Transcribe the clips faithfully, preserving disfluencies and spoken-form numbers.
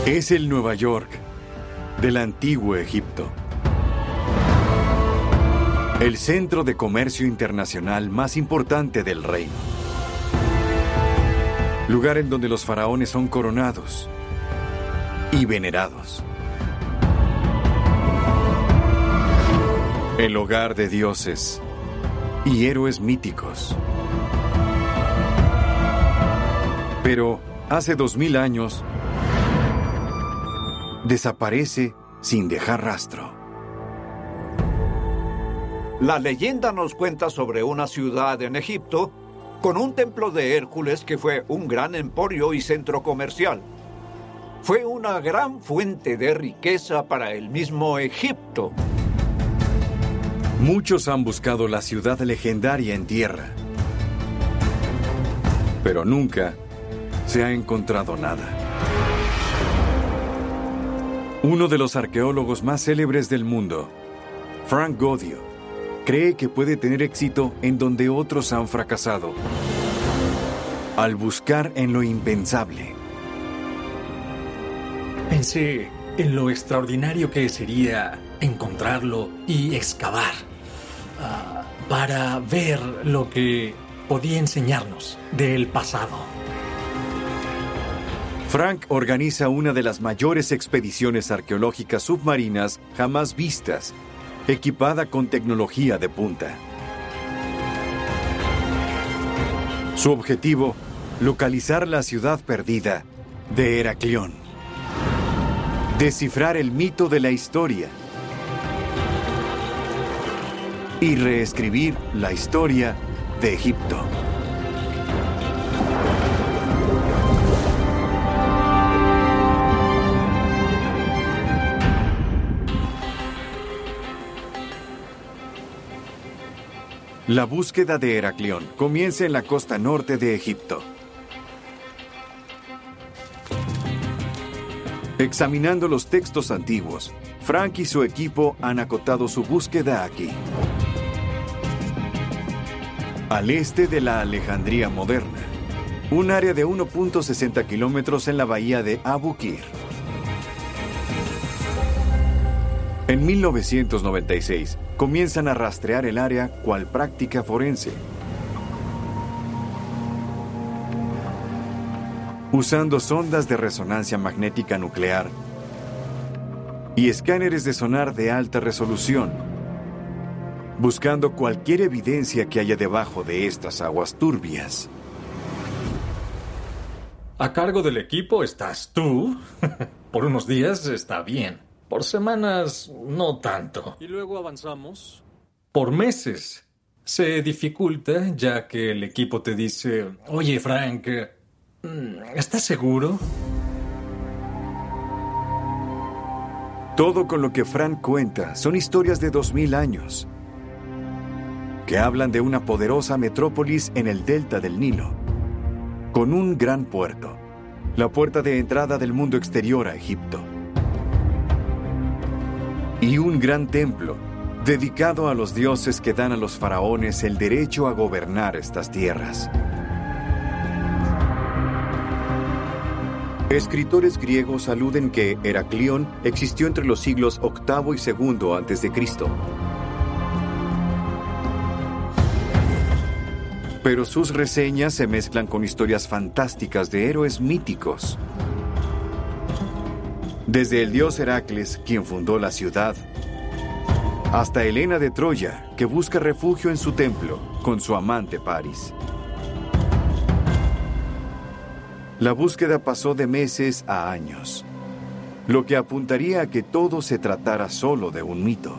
Es el Nueva York del antiguo Egipto. El centro de comercio internacional más importante del reino. Lugar en donde los faraones son coronados y venerados. El hogar de dioses y héroes míticos. Pero hace dos mil años desaparece sin dejar rastro. La leyenda nos cuenta sobre una ciudad en Egipto con un templo de Hércules que fue un gran emporio y centro comercial. Fue una gran fuente de riqueza para el mismo Egipto. Muchos han buscado la ciudad legendaria en tierra, pero nunca se ha encontrado nada. Uno de los arqueólogos más célebres del mundo, Frank Godio, cree que puede tener éxito en donde otros han fracasado, al buscar en lo impensable. Pensé en lo extraordinario que sería encontrarlo y excavar uh, para ver lo que podía enseñarnos del pasado. Frank organiza una de las mayores expediciones arqueológicas submarinas jamás vistas, equipada con tecnología de punta. Su objetivo, localizar la ciudad perdida de Heraclión. Descifrar el mito de la historia. Y reescribir la historia de Egipto. La búsqueda de Heraclión comienza en la costa norte de Egipto. Examinando los textos antiguos, Frank y su equipo han acotado su búsqueda aquí. Al este de la Alejandría moderna, un área de uno punto sesenta kilómetros en la bahía de Abu Qir. En mil novecientos noventa y seis, comienzan a rastrear el área cual práctica forense. Usando sondas de resonancia magnética nuclear y escáneres de sonar de alta resolución, buscando cualquier evidencia que haya debajo de estas aguas turbias. A cargo del equipo estás tú. Por unos días está bien. Por semanas, no tanto. Y luego avanzamos. Por meses. Se dificulta ya que el equipo te dice: oye, Frank, ¿estás seguro? Todo con lo que Frank cuenta son historias de dos mil años, que hablan de una poderosa metrópolis en el delta del Nilo, con un gran puerto, la puerta de entrada del mundo exterior a Egipto. Y un gran templo, dedicado a los dioses que dan a los faraones el derecho a gobernar estas tierras. Escritores griegos aluden que Heraclión existió entre los siglos octavo y segundo antes de Cristo. Pero sus reseñas se mezclan con historias fantásticas de héroes míticos. Desde el dios Heracles, quien fundó la ciudad, hasta Helena de Troya, que busca refugio en su templo con su amante Paris. La búsqueda pasó de meses a años, lo que apuntaría a que todo se tratara solo de un mito.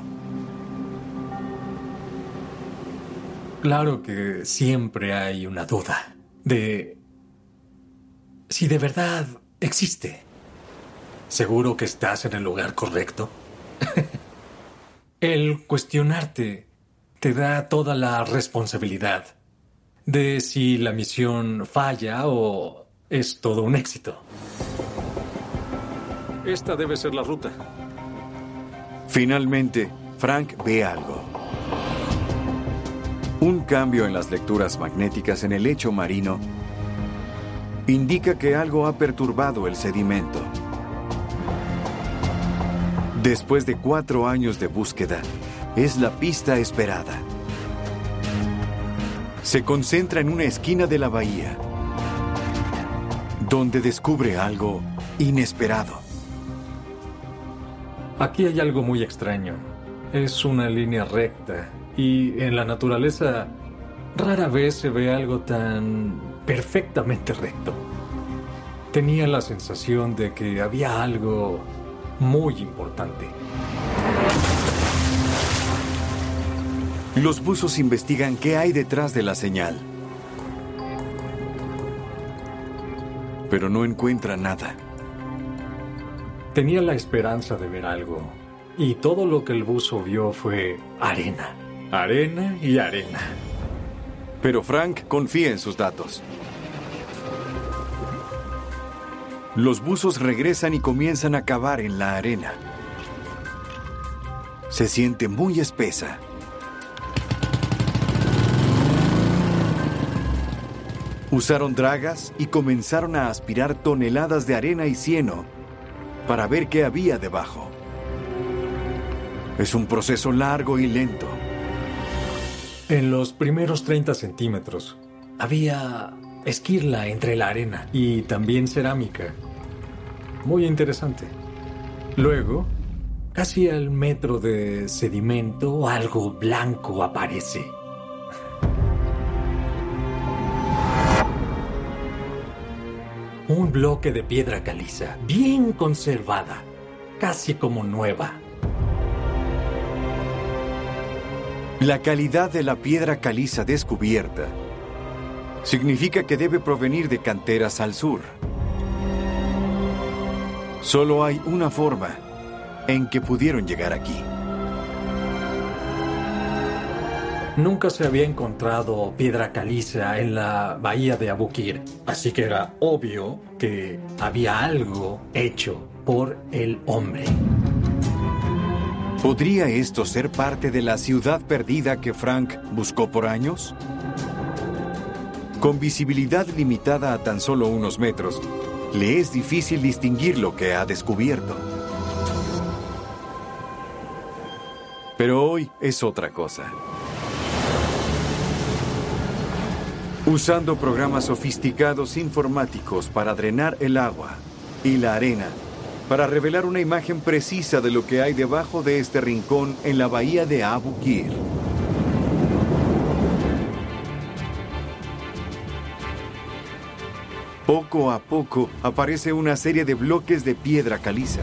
Claro que siempre hay una duda de si de verdad existe. ¿Seguro que estás en el lugar correcto? El cuestionarte te da toda la responsabilidad de si la misión falla o es todo un éxito. Esta debe ser la ruta. Finalmente, Frank ve algo. Un cambio en las lecturas magnéticas en el lecho marino indica que algo ha perturbado el sedimento. Después de cuatro años de búsqueda, es la pista esperada. Se concentra en una esquina de la bahía, donde descubre algo inesperado. Aquí hay algo muy extraño. Es una línea recta y en la naturaleza rara vez se ve algo tan perfectamente recto. Tenía la sensación de que había algo muy importante. Los buzos investigan qué hay detrás de la señal, pero no encuentran nada. Tenía la esperanza de ver algo, y todo lo que el buzo vio fue arena, arena y arena. Pero Frank confía en sus datos. Los buzos regresan y comienzan a cavar en la arena. Se siente muy espesa. Usaron dragas y comenzaron a aspirar toneladas de arena y cieno para ver qué había debajo. Es un proceso largo y lento. En los primeros treinta centímetros había esquirla entre la arena y también cerámica. Muy interesante. Luego, casi al metro de sedimento, algo blanco aparece. Un bloque de piedra caliza, bien conservada, casi como nueva. La calidad de la piedra caliza descubierta significa que debe provenir de canteras al sur. Solo hay una forma en que pudieron llegar aquí. Nunca se había encontrado piedra caliza en la bahía de Abukir, así que era obvio que había algo hecho por el hombre. ¿Podría esto ser parte de la ciudad perdida que Frank buscó por años? Con visibilidad limitada a tan solo unos metros, le es difícil distinguir lo que ha descubierto. Pero hoy es otra cosa. Usando programas sofisticados informáticos para drenar el agua y la arena, para revelar una imagen precisa de lo que hay debajo de este rincón en la bahía de Abukir. Poco a poco aparece una serie de bloques de piedra caliza,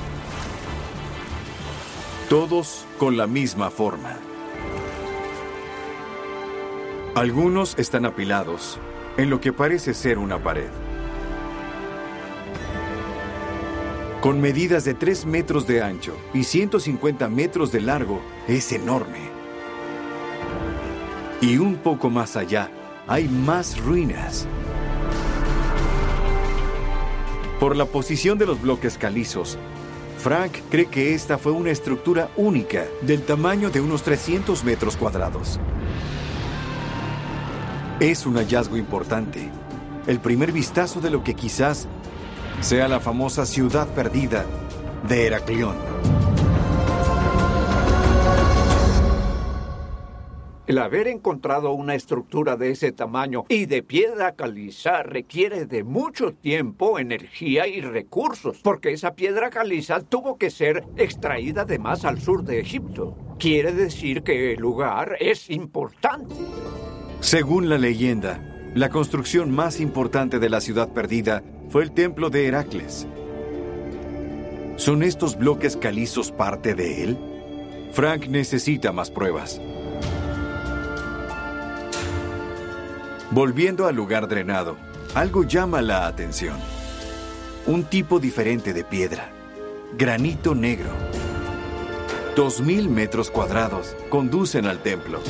todos con la misma forma. Algunos están apilados en lo que parece ser una pared. Con medidas de tres metros de ancho y ciento cincuenta metros de largo, es enorme. Y un poco más allá, hay más ruinas. Por la posición de los bloques calizos, Frank cree que esta fue una estructura única del tamaño de unos trescientos metros cuadrados. Es un hallazgo importante, el primer vistazo de lo que quizás sea la famosa ciudad perdida de Heraclión. El haber encontrado una estructura de ese tamaño y de piedra caliza requiere de mucho tiempo, energía y recursos, porque esa piedra caliza tuvo que ser extraída de más al sur de Egipto. Quiere decir que el lugar es importante. Según la leyenda, la construcción más importante de la ciudad perdida fue el templo de Heracles. ¿Son estos bloques calizos parte de él? Frank necesita más pruebas. Volviendo al lugar drenado, algo llama la atención. Un tipo diferente de piedra, granito negro. Dos mil metros cuadrados conducen al templo.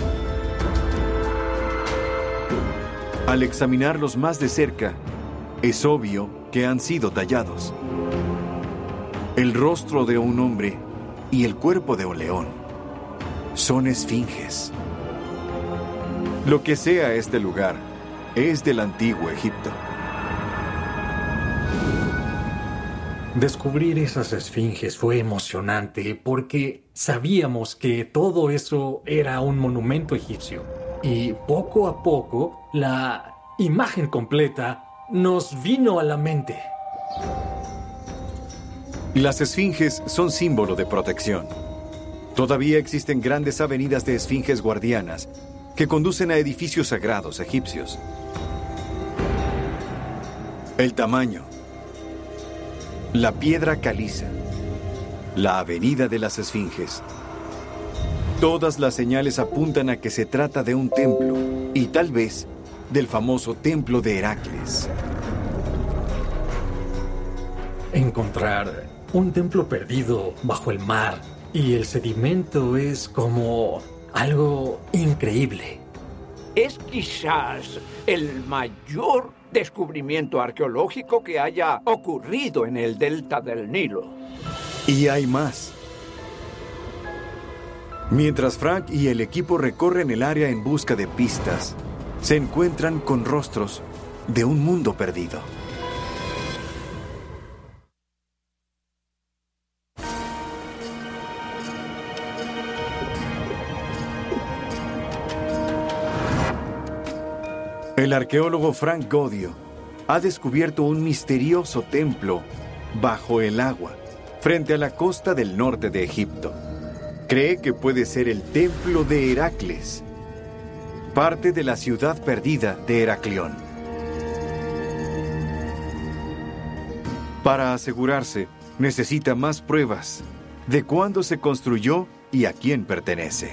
Al examinarlos más de cerca, es obvio que han sido tallados. El rostro de un hombre y el cuerpo de un león son esfinges. Lo que sea este lugar es del antiguo Egipto. Descubrir esas esfinges fue emocionante porque sabíamos que todo eso era un monumento egipcio. Y poco a poco, la imagen completa nos vino a la mente. Las esfinges son símbolo de protección. Todavía existen grandes avenidas de esfinges guardianas que conducen a edificios sagrados egipcios. El tamaño, la piedra caliza, la avenida de las esfinges. Todas las señales apuntan a que se trata de un templo y tal vez del famoso templo de Heracles. Encontrar un templo perdido bajo el mar y el sedimento es como algo increíble. Es quizás el mayor descubrimiento arqueológico que haya ocurrido en el delta del Nilo. Y hay más. Mientras Frank y el equipo recorren el área en busca de pistas, se encuentran con rostros de un mundo perdido. El arqueólogo Frank Godio ha descubierto un misterioso templo bajo el agua, frente a la costa del norte de Egipto. Cree que puede ser el templo de Heracles, parte de la ciudad perdida de Heraclión. Para asegurarse, necesita más pruebas de cuándo se construyó y a quién pertenece.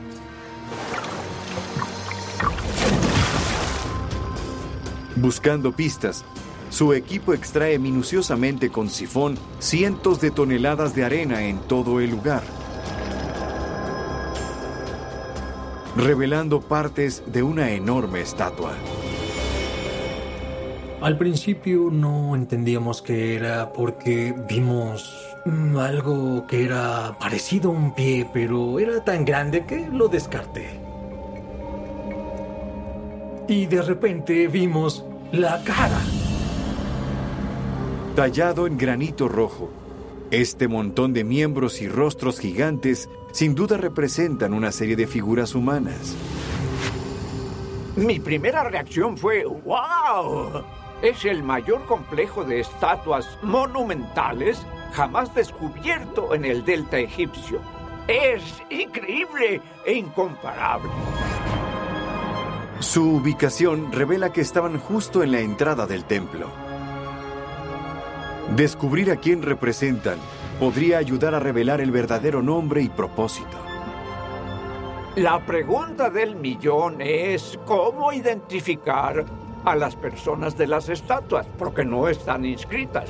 Buscando pistas, su equipo extrae minuciosamente con sifón cientos de toneladas de arena en todo el lugar, revelando partes de una enorme estatua. Al principio no entendíamos qué era porque vimos mm, algo que era parecido a un pie, pero era tan grande que lo descarté. Y de repente vimos la cara. Tallado en granito rojo, este montón de miembros y rostros gigantes sin duda representan una serie de figuras humanas. Mi primera reacción fue ¡wow! Es el mayor complejo de estatuas monumentales jamás descubierto en el delta egipcio. Es increíble e incomparable. Su ubicación revela que estaban justo en la entrada del templo. Descubrir a quién representan podría ayudar a revelar el verdadero nombre y propósito. La pregunta del millón es ¿cómo identificar a las personas de las estatuas? Porque no están inscritas.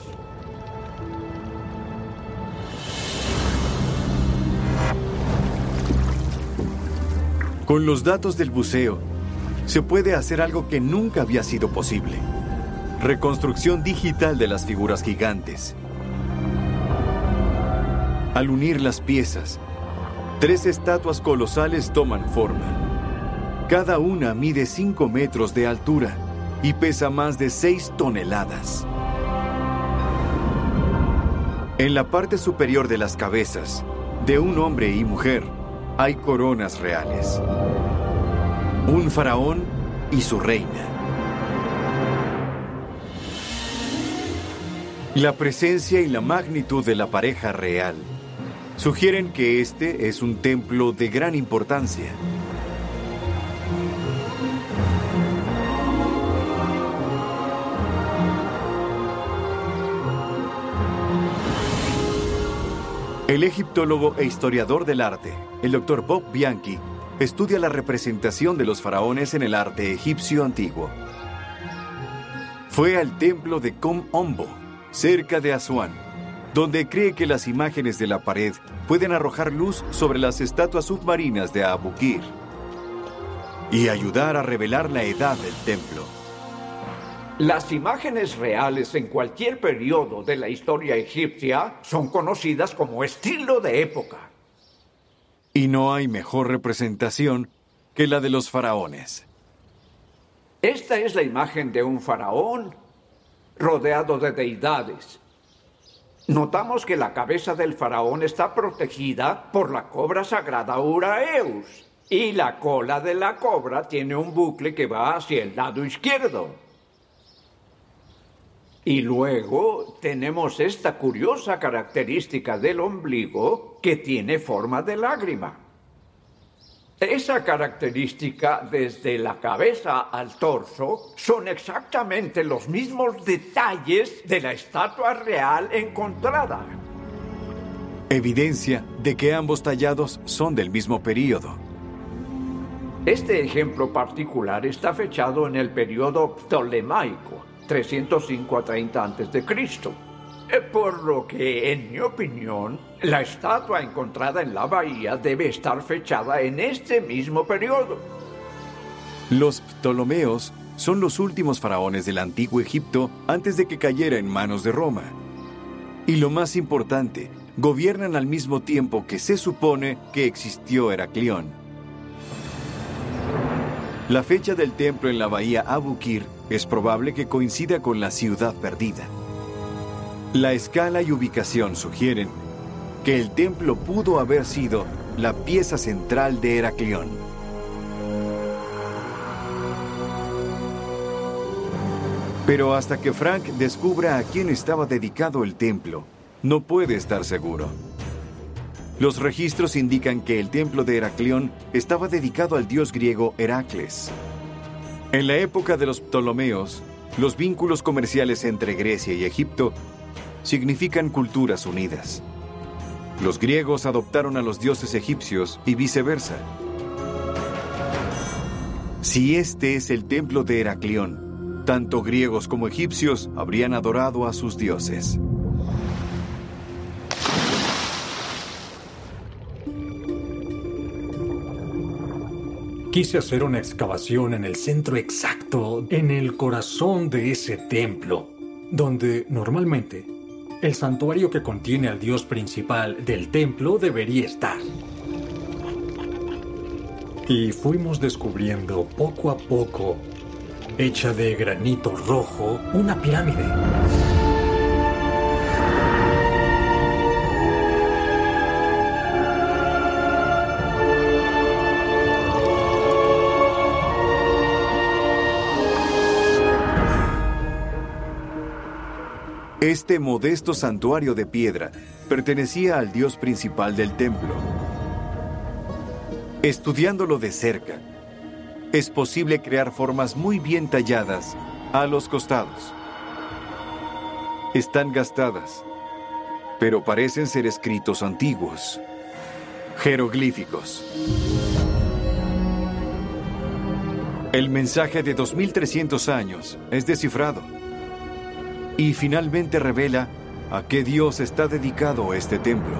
Con los datos del buceo, se puede hacer algo que nunca había sido posible: reconstrucción digital de las figuras gigantes. Al unir las piezas, tres estatuas colosales toman forma. Cada una mide cinco metros de altura y pesa más de seis toneladas. En la parte superior de las cabezas, de un hombre y mujer, hay coronas reales. Un faraón y su reina. La presencia y la magnitud de la pareja real sugieren que este es un templo de gran importancia. El egiptólogo e historiador del arte, el doctor Bob Bianchi, estudia la representación de los faraones en el arte egipcio antiguo. Fue al templo de Kom Ombo, cerca de Asuán, donde cree que las imágenes de la pared pueden arrojar luz sobre las estatuas submarinas de Abukir y ayudar a revelar la edad del templo. Las imágenes reales en cualquier periodo de la historia egipcia son conocidas como estilo de época. Y no hay mejor representación que la de los faraones. Esta es la imagen de un faraón rodeado de deidades. Notamos que la cabeza del faraón está protegida por la cobra sagrada Uraeus. Y la cola de la cobra tiene un bucle que va hacia el lado izquierdo. Y luego tenemos esta curiosa característica del ombligo que tiene forma de lágrima. Esa característica desde la cabeza al torso son exactamente los mismos detalles de la estatua real encontrada. Evidencia de que ambos tallados son del mismo período. Este ejemplo particular está fechado en el periodo ptolemaico, trescientos cinco a treinta antes de Cristo. Por lo que, en mi opinión, la estatua encontrada en la bahía debe estar fechada en este mismo periodo. Los Ptolomeos son los últimos faraones del antiguo Egipto antes de que cayera en manos de Roma. Y lo más importante, gobiernan al mismo tiempo que se supone que existió Heraclión. La fecha del templo en la bahía Abu Qir es probable que coincida con la ciudad perdida. La escala y ubicación sugieren que el templo pudo haber sido la pieza central de Heraclión. Pero hasta que Frank descubra a quién estaba dedicado el templo, no puede estar seguro. Los registros indican que el templo de Heraclión estaba dedicado al dios griego Heracles. En la época de los Ptolomeos, los vínculos comerciales entre Grecia y Egipto significan culturas unidas. Los griegos adoptaron a los dioses egipcios y viceversa. Si este es el templo de Heraclión, tanto griegos como egipcios habrían adorado a sus dioses. Quise hacer una excavación en el centro exacto, en el corazón de ese templo, donde normalmente el santuario que contiene al dios principal del templo debería estar. Y fuimos descubriendo poco a poco, hecha de granito rojo, una pirámide. Este modesto santuario de piedra pertenecía al dios principal del templo. Estudiándolo de cerca, es posible crear formas muy bien talladas a los costados. Están gastadas, pero parecen ser escritos antiguos, jeroglíficos. El mensaje de dos mil trescientos años es descifrado. Y finalmente revela a qué dios está dedicado este templo.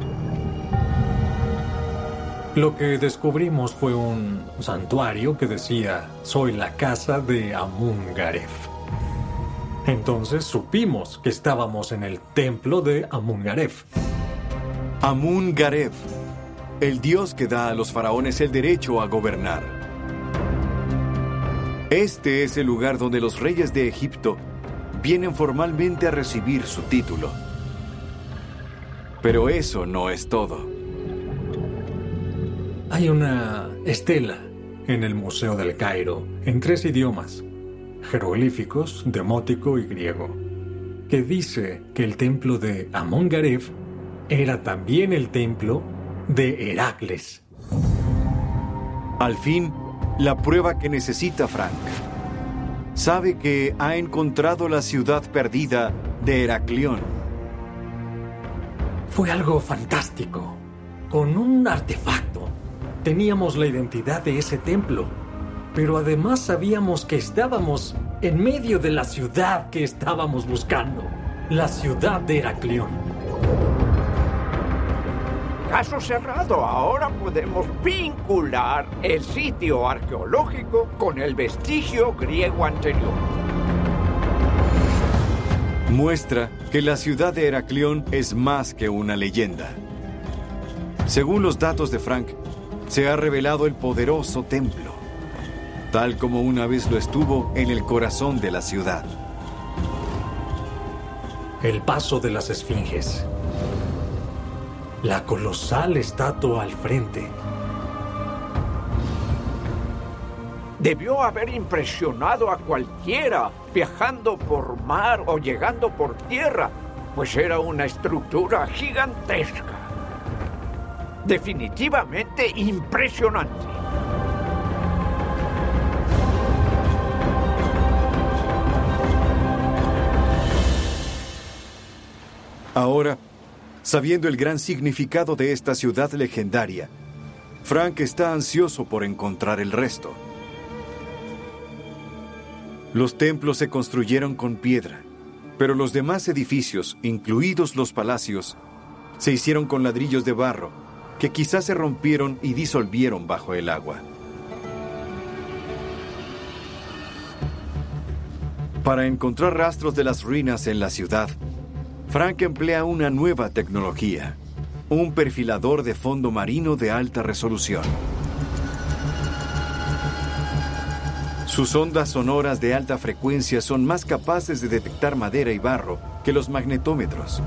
Lo que descubrimos fue un santuario que decía: soy la casa de Amun-Garef. Entonces supimos que estábamos en el templo de Amun-Garef. Amun-Garef, el dios que da a los faraones el derecho a gobernar. Este es el lugar donde los reyes de Egipto vienen formalmente a recibir su título. Pero eso no es todo. Hay una estela en el Museo del Cairo, en tres idiomas, jeroglíficos, demótico y griego, que dice que el templo de Amun-Garef era también el templo de Heracles. Al fin, la prueba que necesita Frank. Sabe que ha encontrado la ciudad perdida de Heraclión. Fue algo fantástico. Con un artefacto teníamos la identidad de ese templo, pero además sabíamos que estábamos en medio de la ciudad que estábamos buscando, la ciudad de Heraclión. Caso cerrado. Ahora podemos vincular el sitio arqueológico con el vestigio griego anterior. Muestra que la ciudad de Heraclión es más que una leyenda. Según los datos de Frank, se ha revelado el poderoso templo, tal como una vez lo estuvo en el corazón de la ciudad. el paso de las esfinges. La colosal estatua al frente. Debió haber impresionado a cualquiera viajando por mar o llegando por tierra, pues era una estructura gigantesca. Definitivamente impresionante. Ahora, sabiendo el gran significado de esta ciudad legendaria, Frank está ansioso por encontrar el resto. Los templos se construyeron con piedra, pero los demás edificios, incluidos los palacios, se hicieron con ladrillos de barro, que quizás se rompieron y disolvieron bajo el agua. Para encontrar rastros de las ruinas en la ciudad, Frank emplea una nueva tecnología, un perfilador de fondo marino de alta resolución. Sus ondas sonoras de alta frecuencia son más capaces de detectar madera y barro que los magnetómetros.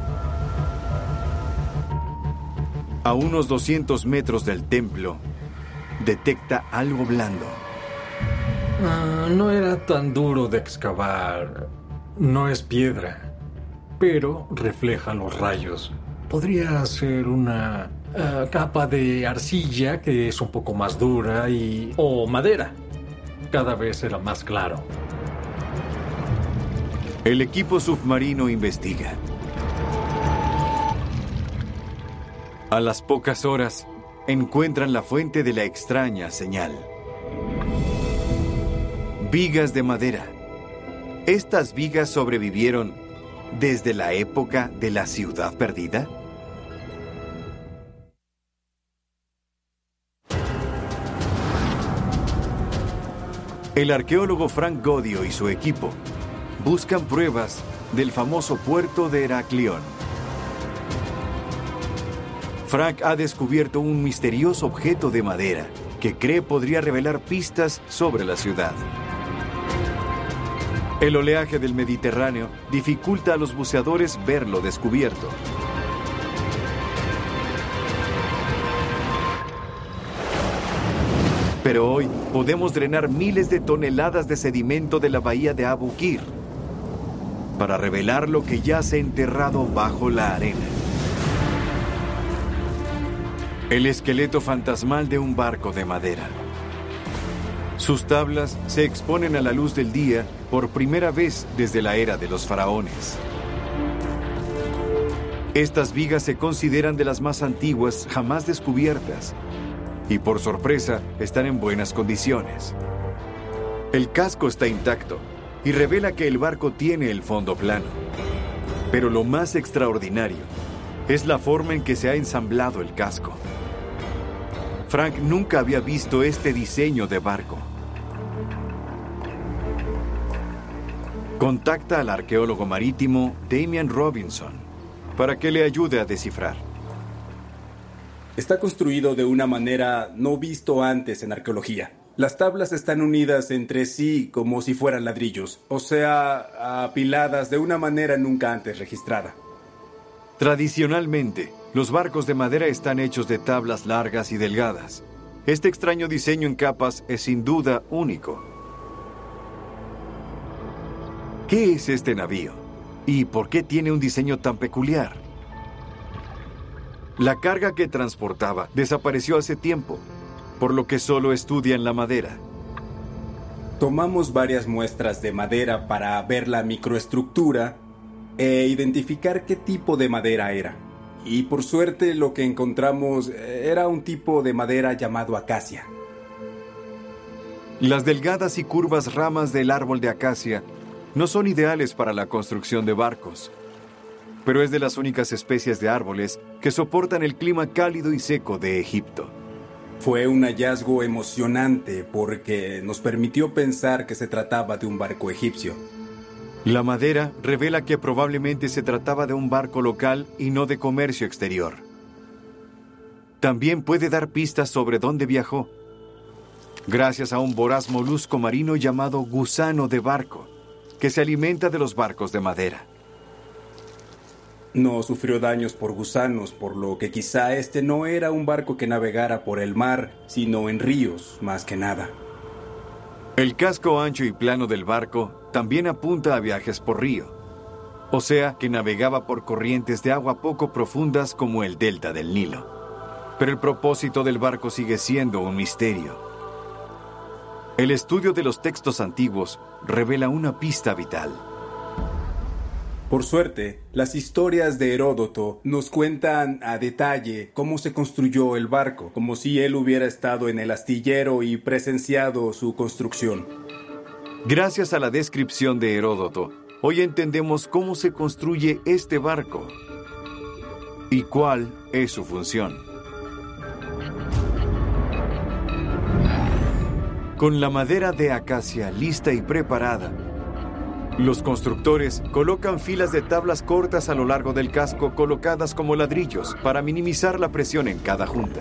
A unos doscientos metros del templo, detecta algo blando. Ah, no era tan duro de excavar. No es piedra, pero refleja los rayos. Podría ser una uh, capa de arcilla que es un poco más dura y... o madera. Cada vez era más claro. El equipo submarino investiga. A las pocas horas, encuentran la fuente de la extraña señal. Vigas de madera. ¿Estas vigas sobrevivieron desde la época de la ciudad perdida? El arqueólogo Frank Godio y su equipo buscan pruebas del famoso puerto de Heraclión. Frank ha descubierto un misterioso objeto de madera que cree podría revelar pistas sobre la ciudad. El oleaje del Mediterráneo dificulta a los buceadores ver lo descubierto. Pero hoy podemos drenar miles de toneladas de sedimento de la bahía de Abu Qir para revelar lo que yace enterrado bajo la arena. El esqueleto fantasmal de un barco de madera. Sus tablas se exponen a la luz del día por primera vez desde la era de los faraones. Estas vigas se consideran de las más antiguas jamás descubiertas y, por sorpresa, están en buenas condiciones. El casco está intacto y revela que el barco tiene el fondo plano. Pero lo más extraordinario es la forma en que se ha ensamblado el casco. Frank nunca había visto este diseño de barco. Contacta al arqueólogo marítimo Damian Robinson para que le ayude a descifrar. Está construido de una manera no visto antes en arqueología. Las tablas están unidas entre sí como si fueran ladrillos, o sea, apiladas de una manera nunca antes registrada. Tradicionalmente, los barcos de madera están hechos de tablas largas y delgadas. Este extraño diseño en capas es sin duda único. ¿Qué es este navío? ¿Y por qué tiene un diseño tan peculiar? La carga que transportaba desapareció hace tiempo, por lo que solo estudian la madera. Tomamos varias muestras de madera para ver la microestructura e identificar qué tipo de madera era. Y por suerte lo que encontramos era un tipo de madera llamado acacia. Las delgadas y curvas ramas del árbol de acacia no son ideales para la construcción de barcos, pero es de las únicas especies de árboles que soportan el clima cálido y seco de Egipto. Fue un hallazgo emocionante porque nos permitió pensar que se trataba de un barco egipcio. La madera revela que probablemente se trataba de un barco local y no de comercio exterior. También puede dar pistas sobre dónde viajó, gracias a un voraz molusco marino llamado gusano de barco, que se alimenta de los barcos de madera. No sufrió daños por gusanos, por lo que quizá este no era un barco que navegara por el mar, sino en ríos, más que nada. El casco ancho y plano del barco también apunta a viajes por río, o sea que navegaba por corrientes de agua poco profundas como el delta del Nilo. Pero el propósito del barco sigue siendo un misterio. El estudio de los textos antiguos revela una pista vital. Por suerte, las historias de Heródoto nos cuentan a detalle cómo se construyó el barco, como si él hubiera estado en el astillero y presenciado su construcción. Gracias a la descripción de Heródoto, hoy entendemos cómo se construye este barco y cuál es su función. Con la madera de acacia lista y preparada, los constructores colocan filas de tablas cortas a lo largo del casco colocadas como ladrillos para minimizar la presión en cada junta.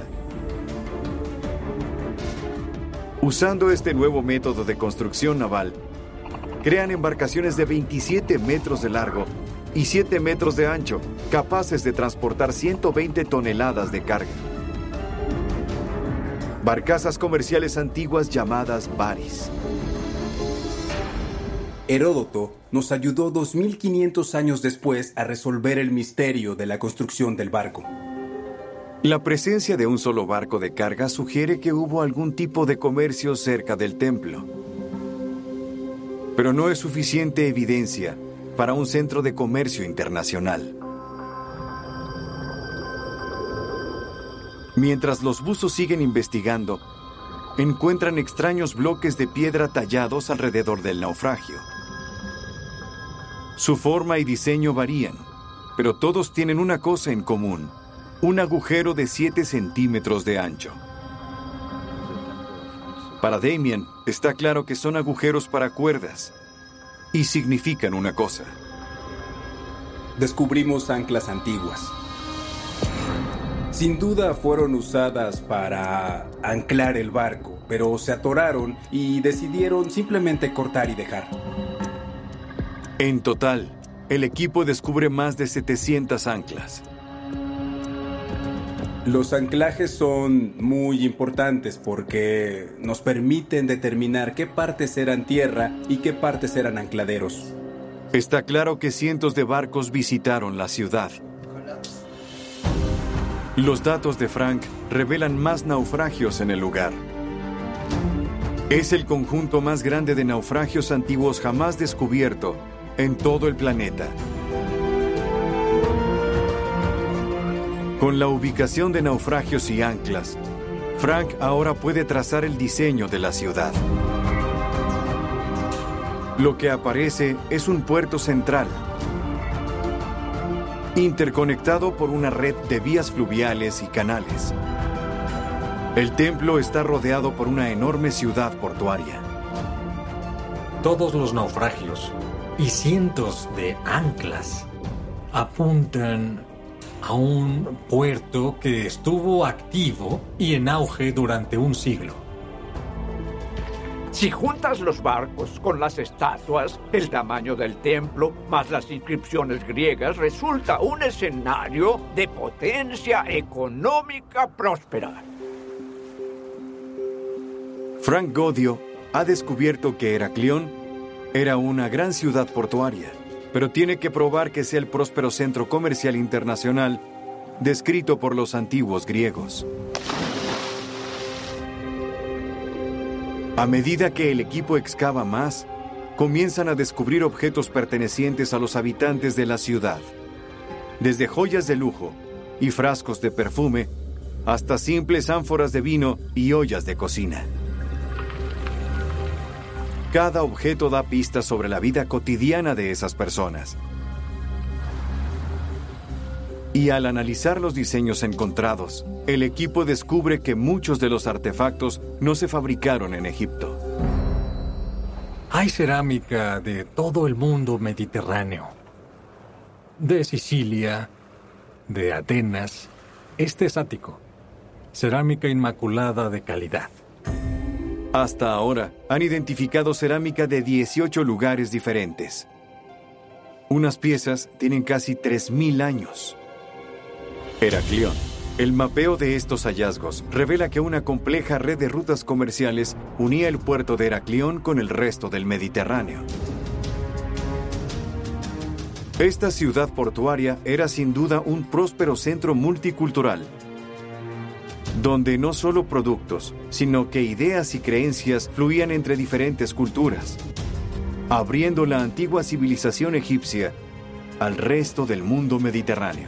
Usando este nuevo método de construcción naval, crean embarcaciones de veintisiete metros de largo y siete metros de ancho, capaces de transportar ciento veinte toneladas de carga. Barcazas comerciales antiguas llamadas baris. Heródoto nos ayudó dos mil quinientos años después a resolver el misterio de la construcción del barco. La presencia de un solo barco de carga sugiere que hubo algún tipo de comercio cerca del templo. Pero no es suficiente evidencia para un centro de comercio internacional. Mientras los buzos siguen investigando, encuentran extraños bloques de piedra tallados alrededor del naufragio. Su forma y diseño varían, pero todos tienen una cosa en común: un agujero de siete centímetros de ancho. Para Damien, está claro que son agujeros para cuerdas y significan una cosa. Descubrimos anclas antiguas. Sin duda fueron usadas para anclar el barco, pero se atoraron y decidieron simplemente cortar y dejar. En total, el equipo descubre más de setecientas anclas. Los anclajes son muy importantes porque nos permiten determinar qué partes eran tierra y qué partes eran ancladeros. Está claro que cientos de barcos visitaron la ciudad. Los datos de Frank revelan más naufragios en el lugar. Es el conjunto más grande de naufragios antiguos jamás descubierto en todo el planeta. Con la ubicación de naufragios y anclas, Frank ahora puede trazar el diseño de la ciudad. Lo que aparece es un puerto central, interconectado por una red de vías fluviales y canales. El templo está rodeado por una enorme ciudad portuaria. Todos los naufragios y cientos de anclas apuntan a un puerto que estuvo activo y en auge durante un siglo. Si juntas los barcos con las estatuas, el tamaño del templo, más las inscripciones griegas, resulta un escenario de potencia económica próspera. Frank Godio ha descubierto que Heraclión era una gran ciudad portuaria, pero tiene que probar que sea el próspero centro comercial internacional descrito por los antiguos griegos. A medida que el equipo excava más, comienzan a descubrir objetos pertenecientes a los habitantes de la ciudad. Desde joyas de lujo y frascos de perfume, hasta simples ánforas de vino y ollas de cocina. Cada objeto da pistas sobre la vida cotidiana de esas personas. Y al analizar los diseños encontrados, el equipo descubre que muchos de los artefactos no se fabricaron en Egipto. Hay cerámica de todo el mundo mediterráneo. De Sicilia, de Atenas, este es ático. Cerámica inmaculada de calidad. Hasta ahora, han identificado cerámica de dieciocho lugares diferentes. Unas piezas tienen casi tres mil años. Heraclión. El mapeo de estos hallazgos revela que una compleja red de rutas comerciales unía el puerto de Heraclión con el resto del Mediterráneo. Esta ciudad portuaria era sin duda un próspero centro multicultural, donde no solo productos, sino que ideas y creencias fluían entre diferentes culturas, abriendo la antigua civilización egipcia al resto del mundo mediterráneo.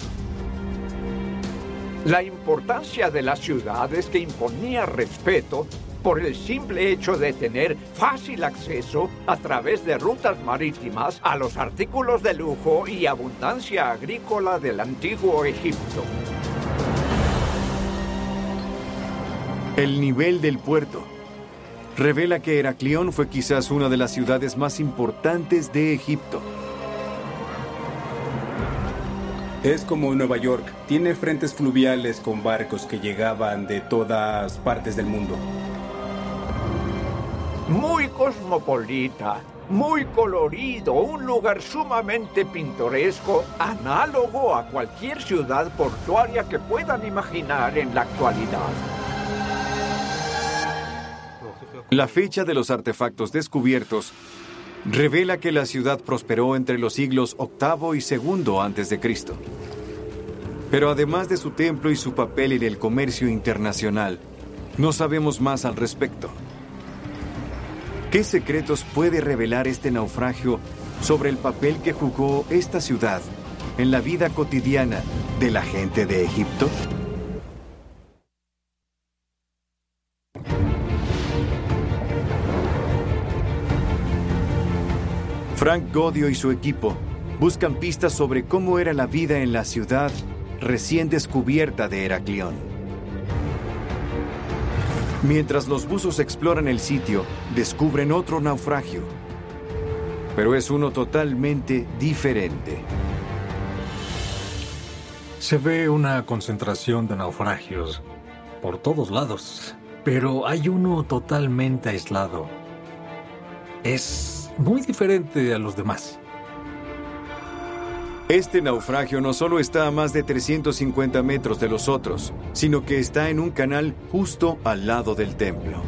La importancia de la ciudad es que imponía respeto por el simple hecho de tener fácil acceso a través de rutas marítimas a los artículos de lujo y abundancia agrícola del antiguo Egipto. El nivel del puerto revela que Heraclión fue quizás una de las ciudades más importantes de Egipto. Es como Nueva York, tiene frentes fluviales con barcos que llegaban de todas partes del mundo. Muy cosmopolita, muy colorido, un lugar sumamente pintoresco, análogo a cualquier ciudad portuaria que puedan imaginar en la actualidad. La fecha de los artefactos descubiertos revela que la ciudad prosperó entre los siglos octavo y segundo antes de Cristo. Pero además de su templo y su papel en el comercio internacional, no sabemos más al respecto. ¿Qué secretos puede revelar este naufragio sobre el papel que jugó esta ciudad en la vida cotidiana de la gente de Egipto? Frank Godio y su equipo buscan pistas sobre cómo era la vida en la ciudad recién descubierta de Heraclión. Mientras los buzos exploran el sitio, descubren otro naufragio, pero es uno totalmente diferente. Se ve una concentración de naufragios por todos lados, pero hay uno totalmente aislado. Es muy diferente a los demás. Este naufragio no solo está a más de trescientos cincuenta metros de los otros, sino que está en un canal justo al lado del templo.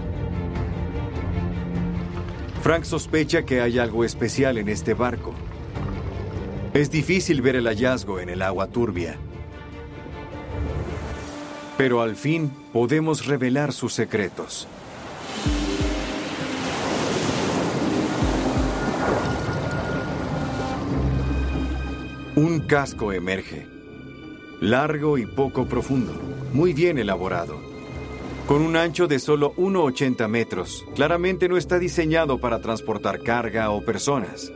Frank sospecha que hay algo especial en este barco. Es difícil ver el hallazgo en el agua turbia, pero al fin podemos revelar sus secretos. Un casco emerge, largo y poco profundo, muy bien elaborado. Con un ancho de solo uno coma ochenta metros, claramente no está diseñado para transportar carga o personas.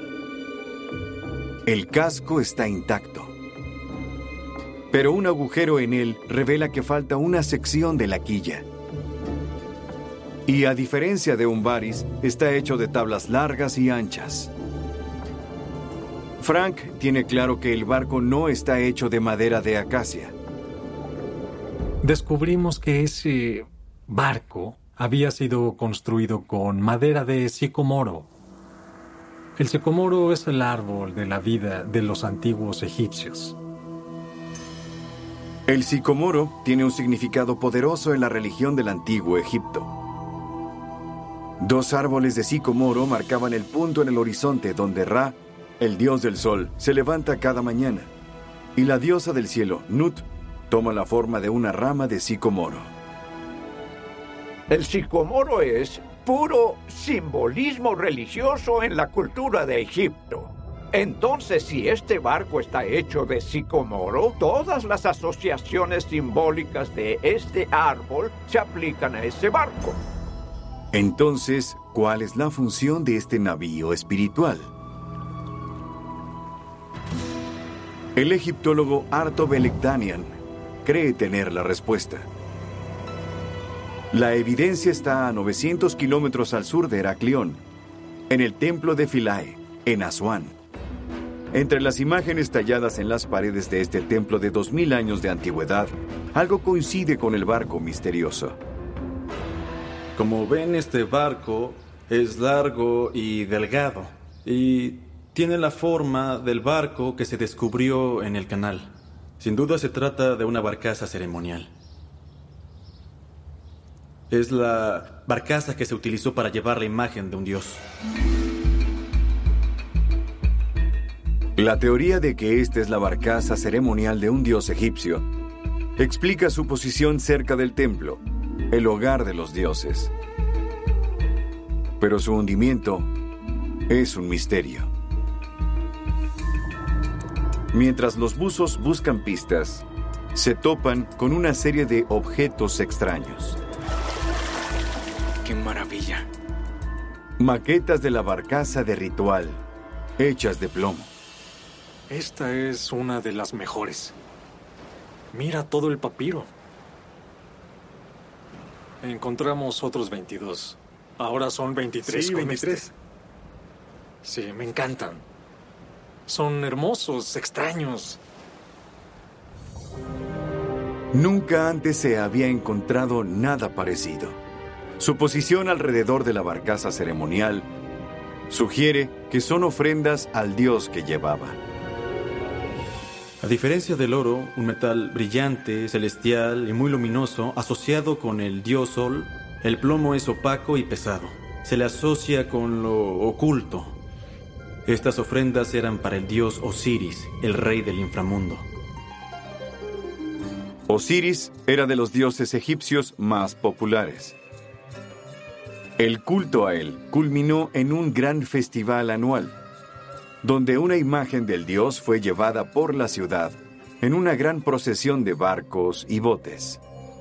El casco está intacto, pero un agujero en él revela que falta una sección de la quilla. Y a diferencia de un baris, está hecho de tablas largas y anchas. Frank tiene claro que el barco no está hecho de madera de acacia. Descubrimos que ese barco había sido construido con madera de sicomoro. El sicomoro es el árbol de la vida de los antiguos egipcios. El sicomoro tiene un significado poderoso en la religión del antiguo Egipto. Dos árboles de sicomoro marcaban el punto en el horizonte donde Ra, el dios del sol, se levanta cada mañana, y la diosa del cielo, Nut, toma la forma de una rama de sicomoro. El sicomoro es puro simbolismo religioso en la cultura de Egipto. Entonces, si este barco está hecho de sicomoro, todas las asociaciones simbólicas de este árbol se aplican a ese barco. Entonces, ¿cuál es la función de este navío espiritual? El egiptólogo Arto Belekdanian cree tener la respuesta. La evidencia está a novecientos kilómetros al sur de Heraclión, en el templo de Philae, en Asuán. Entre las imágenes talladas en las paredes de este templo de dos mil años de antigüedad, algo coincide con el barco misterioso. Como ven, este barco es largo y delgado, y Tiene la forma del barco que se descubrió en el canal. Sin duda se trata de una barcaza ceremonial. Es la barcaza que se utilizó para llevar la imagen de un dios. La teoría de que esta es la barcaza ceremonial de un dios egipcio explica su posición cerca del templo, el hogar de los dioses. Pero su hundimiento es un misterio. Mientras los buzos buscan pistas, se topan con una serie de objetos extraños. ¡Qué maravilla! Maquetas de la barcaza de ritual, hechas de plomo. Esta es una de las mejores. Mira todo el papiro. Encontramos otros veintidós. Ahora son veintitrés. Sí, con veintitrés. este. Sí, me encantan. Son hermosos, extraños. Nunca antes se había encontrado nada parecido. Su posición alrededor de la barcaza ceremonial sugiere que son ofrendas al dios que llevaba. A diferencia del oro, un metal brillante, celestial y muy luminoso, asociado con el dios Sol, el plomo es opaco y pesado. Se le asocia con lo oculto. Estas ofrendas eran para el dios Osiris, el rey del inframundo. Osiris era de los dioses egipcios más populares. El culto a él culminó en un gran festival anual, donde una imagen del dios fue llevada por la ciudad en una gran procesión de barcos y botes.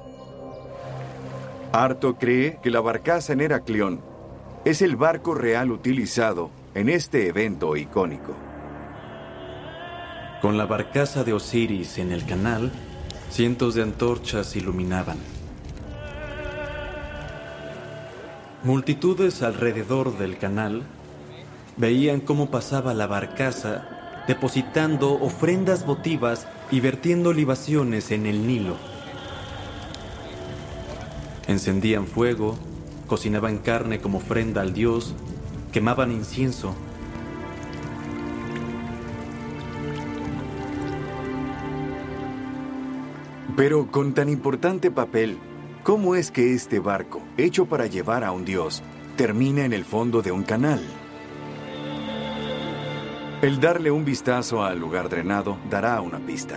Arto cree que la barcaza en Heraclión es el barco real utilizado en este evento icónico. Con la barcaza de Osiris en el canal, cientos de antorchas iluminaban. Multitudes alrededor del canal veían cómo pasaba la barcaza, depositando ofrendas votivas y vertiendo libaciones en el Nilo. Encendían fuego, cocinaban carne como ofrenda al dios, quemaban incienso. Pero con tan importante papel, ¿cómo es que este barco, hecho para llevar a un dios, termina en el fondo de un canal? El darle un vistazo al lugar drenado dará una pista.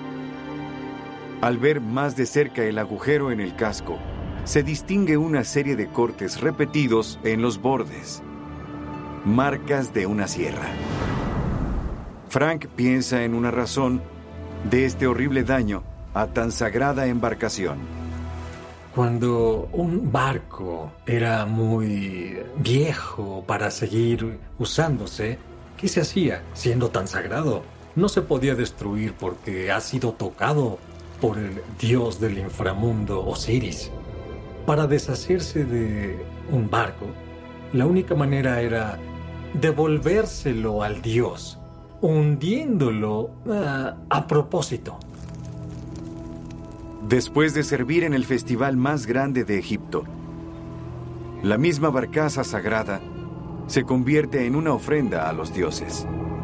Al ver más de cerca el agujero en el casco, se distingue una serie de cortes repetidos en los bordes. Marcas de una sierra. Frank piensa en una razón de este horrible daño a tan sagrada embarcación. Cuando un barco era muy viejo para seguir usándose, ¿qué se hacía siendo tan sagrado? No se podía destruir porque ha sido tocado por el dios del inframundo, Osiris. Para deshacerse de un barco, la única manera era devolvérselo al dios, hundiéndolo uh, a propósito. Después de servir en el festival más grande de Egipto, la misma barcaza sagrada se convierte en una ofrenda a los dioses.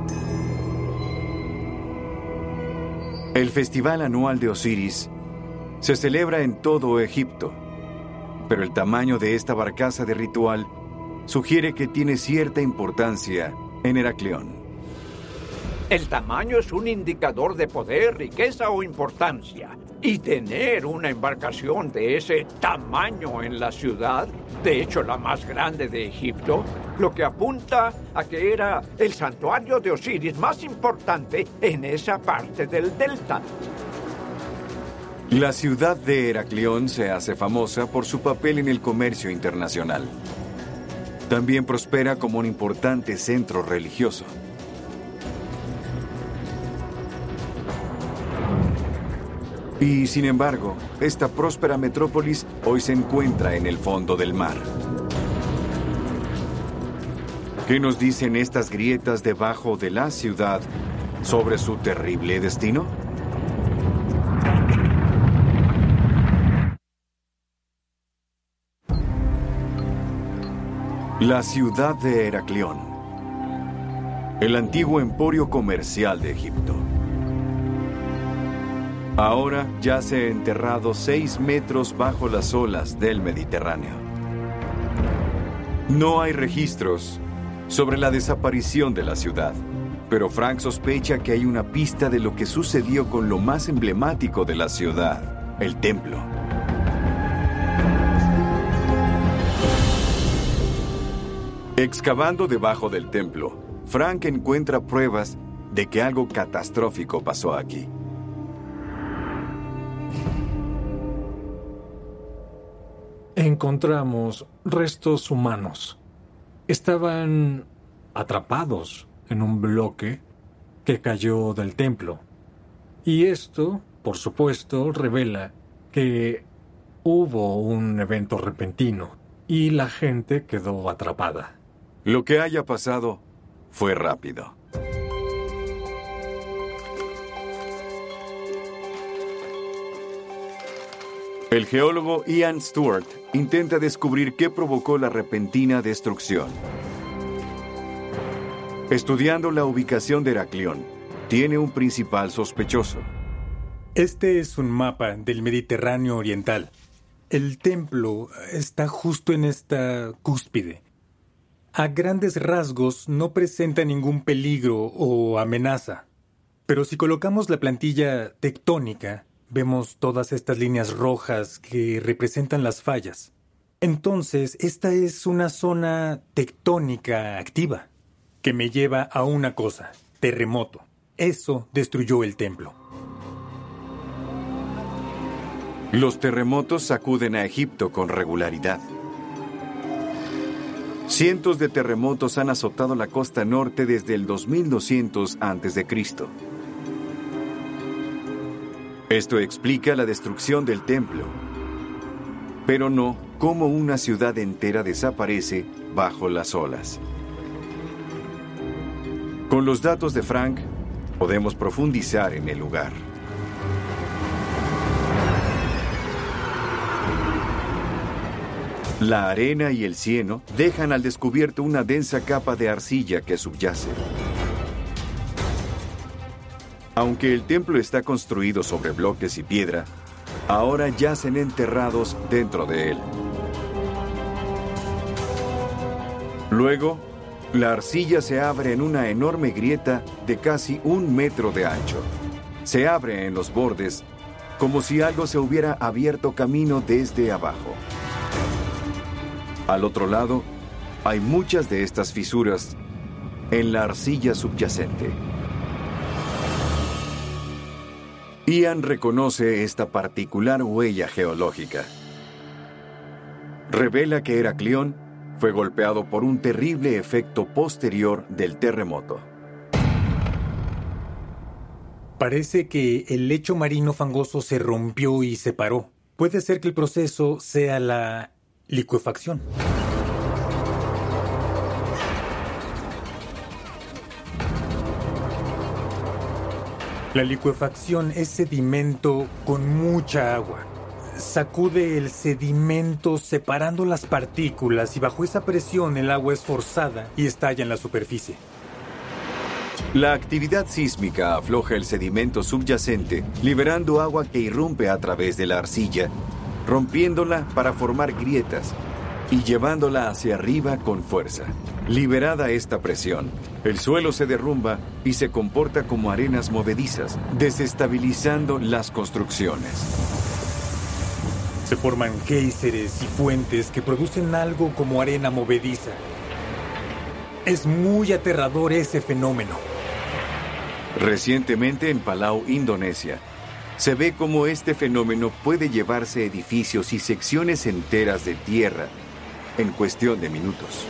El festival anual de Osiris se celebra en todo Egipto, pero el tamaño de esta barcaza de ritual sugiere que tiene cierta importancia en Heraclión. El tamaño es un indicador de poder, riqueza o importancia. Y tener una embarcación de ese tamaño en la ciudad, de hecho la más grande de Egipto, lo que apunta a que era el santuario de Osiris más importante en esa parte del delta. La ciudad de Heraclión se hace famosa por su papel en el comercio internacional. También prospera como un importante centro religioso. Y, sin embargo, esta próspera metrópolis hoy se encuentra en el fondo del mar. ¿Qué nos dicen estas grietas debajo de la ciudad sobre su terrible destino? La ciudad de Heraclión. el antiguo emporio comercial de Egipto. Ahora yace enterrado seis metros bajo las olas del Mediterráneo. No hay registros sobre la desaparición de la ciudad, pero Frank sospecha que hay una pista de lo que sucedió con lo más emblemático de la ciudad, el templo. Excavando debajo del templo, Frank encuentra pruebas de que algo catastrófico pasó aquí. Encontramos restos humanos. Estaban atrapados en un bloque que cayó del templo. Y esto, por supuesto, revela que hubo un evento repentino y la gente quedó atrapada. Lo que haya pasado fue rápido. El geólogo Ian Stewart intenta descubrir qué provocó la repentina destrucción. Estudiando la ubicación de Heraclión, tiene un principal sospechoso. Este es un mapa del Mediterráneo oriental. El templo está justo en esta cúspide. A grandes rasgos no presenta ningún peligro o amenaza. Pero si colocamos la plantilla tectónica, vemos todas estas líneas rojas que representan las fallas. Entonces, esta es una zona tectónica activa, que me lleva a una cosa: terremoto. Eso destruyó el templo. Los terremotos sacuden a Egipto con regularidad. Cientos de terremotos han azotado la costa norte desde el dos mil doscientos antes de Cristo. Esto explica la destrucción del templo, pero no cómo una ciudad entera desaparece bajo las olas. Con los datos de Frank, podemos profundizar en el lugar. La arena y el cieno dejan al descubierto una densa capa de arcilla que subyace. Aunque el templo está construido sobre bloques y piedra, ahora yacen enterrados dentro de él. Luego, la arcilla se abre en una enorme grieta de casi un metro de ancho. Se abre en los bordes, como si algo se hubiera abierto camino desde abajo. Al otro lado, hay muchas de estas fisuras en la arcilla subyacente. Ian reconoce esta particular huella geológica. Revela que Heraclión fue golpeado por un terrible efecto posterior del terremoto. Parece que el lecho marino fangoso se rompió y se paró. Puede ser que el proceso sea la licuefacción. La licuefacción es sedimento con mucha agua. Sacude el sedimento separando las partículas y bajo esa presión el agua es forzada y estalla en la superficie. La actividad sísmica afloja el sedimento subyacente, liberando agua que irrumpe a través de la arcilla, rompiéndola para formar grietas y llevándola hacia arriba con fuerza. Liberada esta presión, el suelo se derrumba y se comporta como arenas movedizas, desestabilizando las construcciones. Se forman géiseres y fuentes que producen algo como arena movediza. Es muy aterrador ese fenómeno. Recientemente en Palau, Indonesia, se ve cómo este fenómeno puede llevarse edificios y secciones enteras de tierra en cuestión de minutos.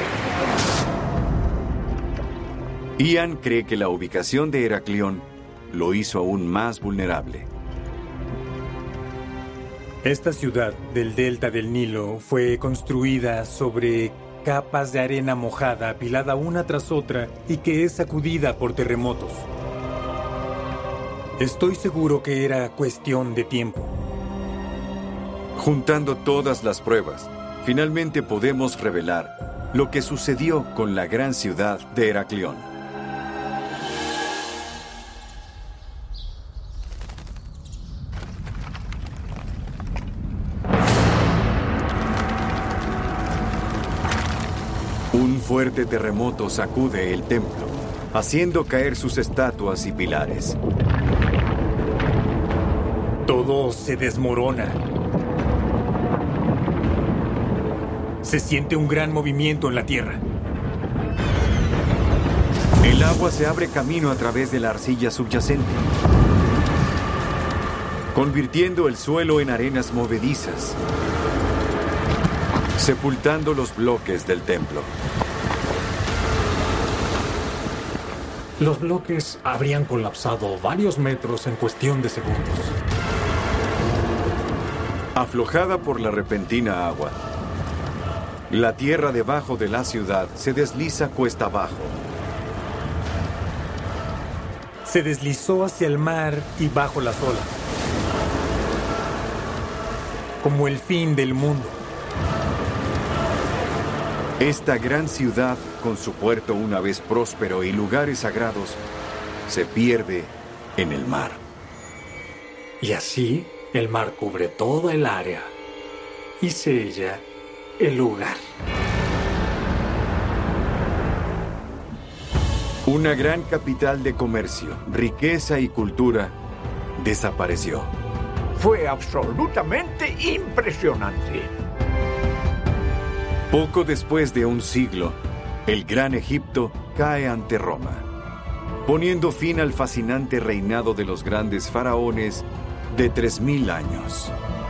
Ian cree que la ubicación de Heraclión lo hizo aún más vulnerable. Esta ciudad del delta del Nilo fue construida sobre capas de arena mojada apilada una tras otra y que es sacudida por terremotos. Estoy seguro que era cuestión de tiempo. Juntando todas las pruebas, finalmente podemos revelar lo que sucedió con la gran ciudad de Heraclión. fuerte terremoto sacude el templo, haciendo caer sus estatuas y pilares. Todo se desmorona. Se siente un gran movimiento en la tierra. El agua se abre camino a través de la arcilla subyacente, convirtiendo el suelo en arenas movedizas, sepultando los bloques del templo. Los bloques habrían colapsado varios metros en cuestión de segundos. Aflojada por la repentina agua, la tierra debajo de la ciudad se desliza cuesta abajo. Se deslizó hacia el mar y bajo las olas, como el fin del mundo. Esta gran ciudad, con su puerto una vez próspero y lugares sagrados, se pierde en el mar. Y así, el mar cubre toda el área y sella el lugar. Una gran capital de comercio, riqueza y cultura desapareció. Fue absolutamente impresionante. Poco después de un siglo, el Gran Egipto cae ante Roma, poniendo fin al fascinante reinado de los grandes faraones de tres mil años.